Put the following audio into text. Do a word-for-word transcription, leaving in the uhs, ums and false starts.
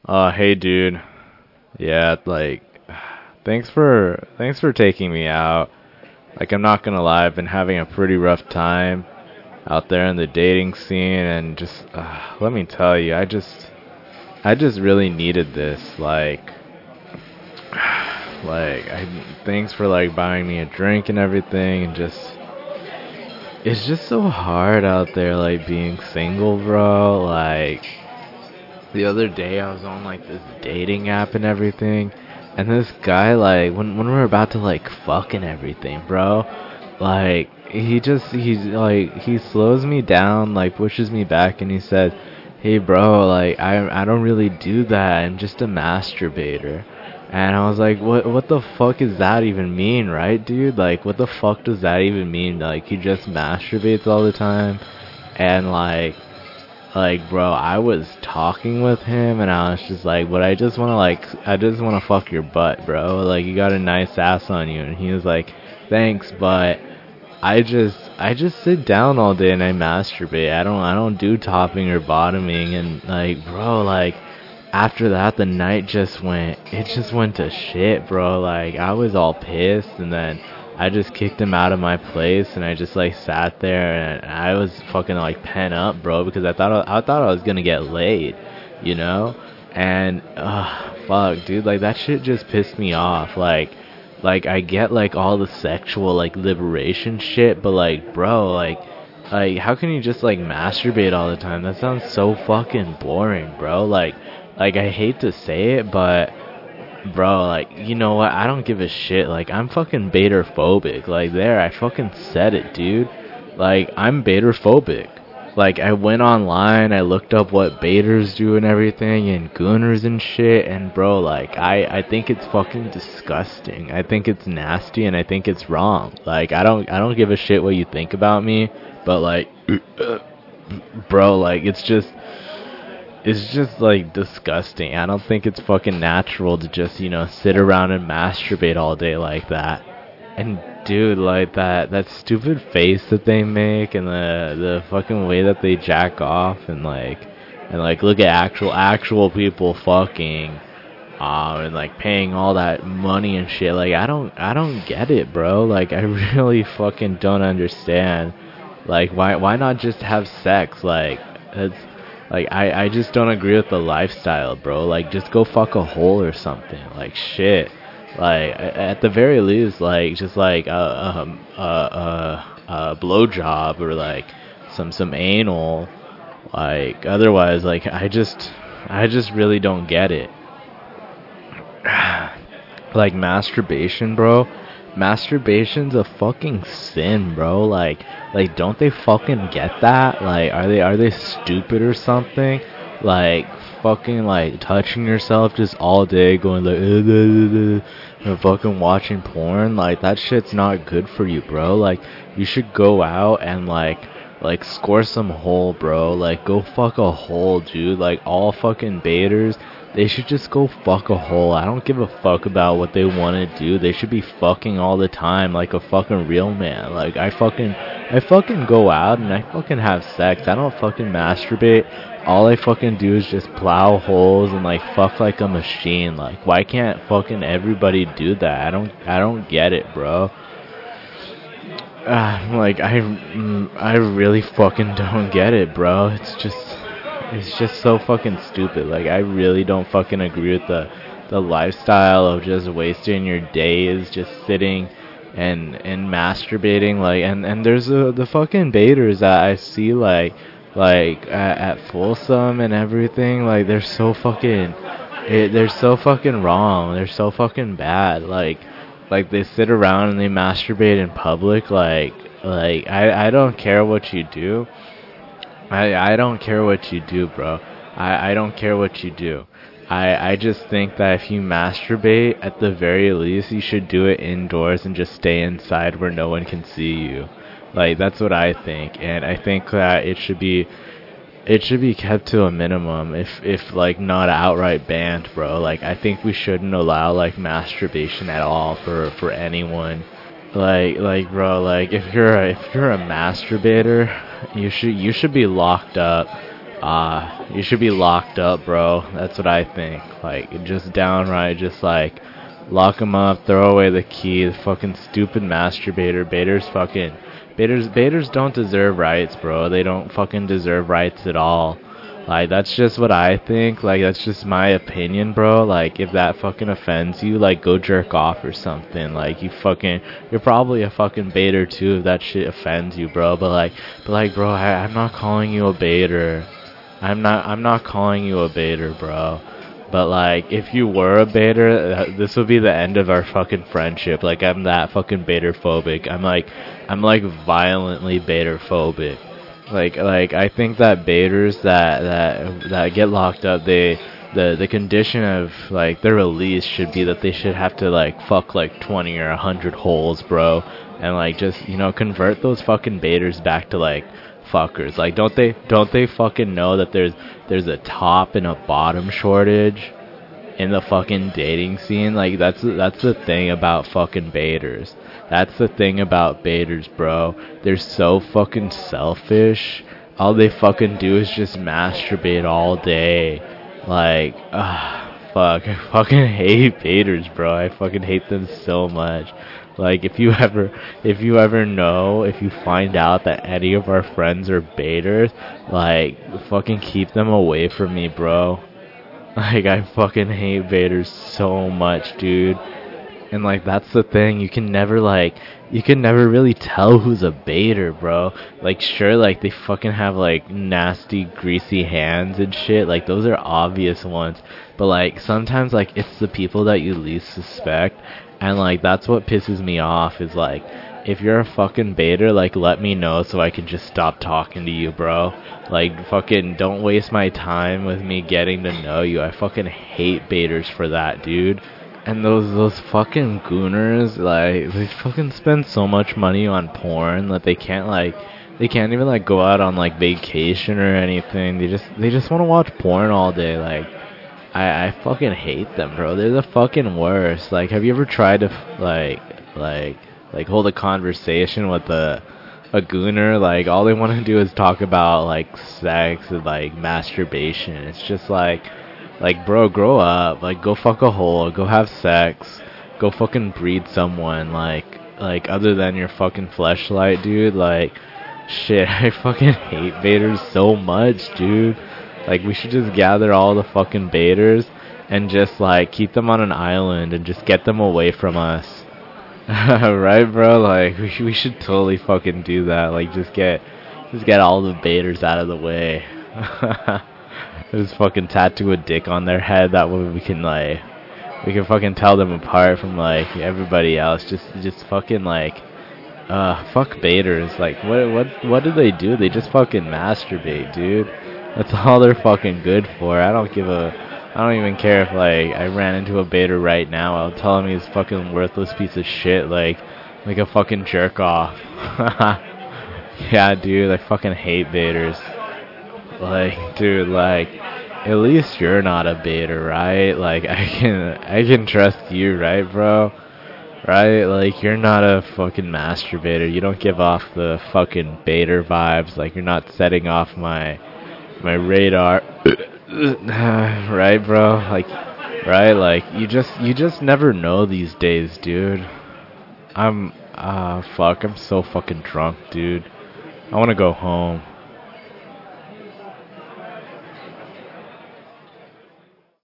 Uh, hey dude. Yeah, like thanks for thanks for taking me out. Like I'm not gonna lie, I've been having a pretty rough time out there in the dating scene and just uh, let me tell you, I just I just really needed this. Like like I thanks for like buying me a drink and everything and just it's just so hard out there like being single, bro. Like the other day I was on like this dating app and everything, and this guy like when when we were about to like fuck and everything, bro, like he just he's like he slows me down, like pushes me back, and he said, "Hey, bro, like I I don't really do that. I'm just a masturbator." And I was like, "What what the fuck does that even mean, right, dude? Like, what the fuck does that even mean? Like, he just masturbates all the time, and like." Like, bro, I was talking with him and I was just like, but I just want to, like, I just want to fuck your butt, bro. Like, you got a nice ass on you. And he was like, thanks, but I just, I just sit down all day and I masturbate. I don't, I don't do topping or bottoming. And, like, bro, like, after that, the night just went, it just went to shit, bro. Like, I was all pissed and then I just kicked him out of my place and I just like sat there and I was fucking like pent up, bro, because I thought I, I thought I was gonna get laid, you know, and uh, fuck, dude, like that shit just pissed me off. Like, like I get like all the sexual like liberation shit, but like, bro, like, like how can you just like masturbate all the time? That sounds so fucking boring, bro. Like, like I hate to say it, but bro, like, you know what? I don't give a shit. Like, I'm fucking baiter phobic. Like, there, I fucking said it, dude. Like, I'm baiter phobic. Like, I went online, I looked up what baiters do and everything, and gooners and shit, and bro, like, I, I think it's fucking disgusting. I think it's nasty, and I think it's wrong. Like, I don't, I don't give a shit what you think about me, but like, bro, like, it's just, it's just like disgusting. I don't think it's fucking natural to just, you know, sit around and masturbate all day like that. And dude, like that that stupid face that they make and the the fucking way that they jack off and like and like look at actual actual people fucking um and like paying all that money and shit. Like I don't I don't get it, bro. Like I really fucking don't understand. Like why why not just have sex? Like it's like I I just don't agree with the lifestyle, bro. Like just go fuck a hole or something. Like shit. Like at the very least, like just like a um a a, a blowjob or like some some anal. Like otherwise, like I just I just really don't get it. Like masturbation, bro. Masturbation's a fucking sin, bro. Like, like, don't they fucking get that? Like, are they are they stupid or something? Like, fucking like touching yourself just all day, going like, uh, uh, uh, uh, and fucking watching porn. Like, that shit's not good for you, bro. Like, you should go out and like. Like score some hole, bro. Like go fuck a hole, dude. Like all fucking baiters, they should just go fuck a hole. I don't give a fuck about what they want to do. They should be fucking all the time like a fucking real man. Like I fucking I fucking go out and I fucking have sex. I don't fucking masturbate. All I fucking do is just plow holes and like fuck like a machine. Like why can't fucking everybody do that? I don't I don't get it, bro. Uh, like I, mm, I really fucking don't get it, bro. It's just, it's just so fucking stupid. Like I really don't fucking agree with the, the lifestyle of just wasting your days just sitting, and and masturbating. Like and and there's the the fucking baiters that I see like, like at, at Folsom and everything. Like they're so fucking, it, they're so fucking wrong. They're so fucking bad. Like like they sit around and they masturbate in public. Like like I I don't care what you do. I I don't care what you do, bro. I I don't care what you do. I I just think that if you masturbate, at the very least, you should do it indoors and just stay inside where no one can see you. Like that's what I think, and I think that it should be it should be kept to a minimum, if if like not outright banned, bro. Like I think we shouldn't allow like masturbation at all for for anyone. Like like bro, like if you're a, if you're a masturbator, you should you should be locked up. Uh, you should be locked up, bro. That's what I think. Like, just downright, just like, lock him up, throw away the key. The fucking stupid masturbator. Baiters fucking. Baiters, baiters don't deserve rights, bro. They don't fucking deserve rights at all. Like, that's just what I think. Like, that's just my opinion, bro. Like, if that fucking offends you, like, go jerk off or something. Like, you fucking, you're probably a fucking baiter too if that shit offends you, bro. But like, but like, bro, I, I'm not calling you a baiter. I'm not, I'm not calling you a baiter, bro. But like, if you were a baiter, uh, this would be the end of our fucking friendship. Like, I'm that fucking baiter phobic. I'm like, I'm like violently baiter phobic. Like, like I think that baiters that that that get locked up, they the the condition of like their release should be that they should have to like fuck like twenty or a hundred holes, bro, and like just you know convert those fucking baiters back to like fuckers. Like, don't they don't they fucking know that there's there's a top and a bottom shortage in the fucking dating scene? Like, that's that's the thing about fucking baiters. That's the thing about baiters, bro. They're so fucking selfish. All they fucking do is just masturbate all day. Like, ah, fuck. I fucking hate baiters, bro. I fucking hate them so much. Like, if you ever, if you ever know, if you find out that any of our friends are baiters, like, fucking keep them away from me, bro. Like, I fucking hate baiters so much, dude. And like, that's the thing, you can never like you can never really tell who's a baiter, bro. Like, sure, like they fucking have like nasty greasy hands and shit, like those are obvious ones, but like sometimes like it's the people that you least suspect. And like, that's what pisses me off, is like, if you're a fucking baiter, like, let me know so I can just stop talking to you, bro. Like, fucking don't waste my time with me getting to know you. I fucking hate baiters for that, dude. And those those fucking gooners, like, they fucking spend so much money on porn that they can't, like, they can't even, like, go out on, like, vacation or anything. They just, they just want to watch porn all day. Like, I, I fucking hate them, bro. They're the fucking worst. Like, have you ever tried to, like, like, like, hold a conversation with a, a gooner? Like, all they want to do is talk about, like, sex and, like, masturbation. It's just, like... Like, bro, grow up. Like, go fuck a hole. Go have sex. Go fucking breed someone. Like, like other than your fucking fleshlight, dude. Like, shit, I fucking hate baiters so much, dude. Like, we should just gather all the fucking baiters and just, like, keep them on an island and just get them away from us. Right, bro? Like, we, sh- we should totally fucking do that. Like, just get, just get all the baiters out of the way. Just fucking tattoo a dick on their head. That way we can like, we can fucking tell them apart from like everybody else. Just, just fucking like, uh, fuck baiters. Like, what, what, what do they do? They just fucking masturbate, dude. That's all they're fucking good for. I don't give a, I don't even care if like I ran into a baiter right now. I'll tell him he's fucking worthless piece of shit. Like, like a fucking jerk off. Yeah, dude. I fucking hate baiters. Like, dude, like, at least you're not a baiter, right? Like, I can, I can trust you, right, bro? Right? Like, you're not a fucking masturbator. You don't give off the fucking baiter vibes. Like, you're not setting off my, my radar. Right, bro? Like, right? Like, you just, you just never know these days, dude. I'm, ah, uh, fuck, I'm so fucking drunk, dude. I wanna go home.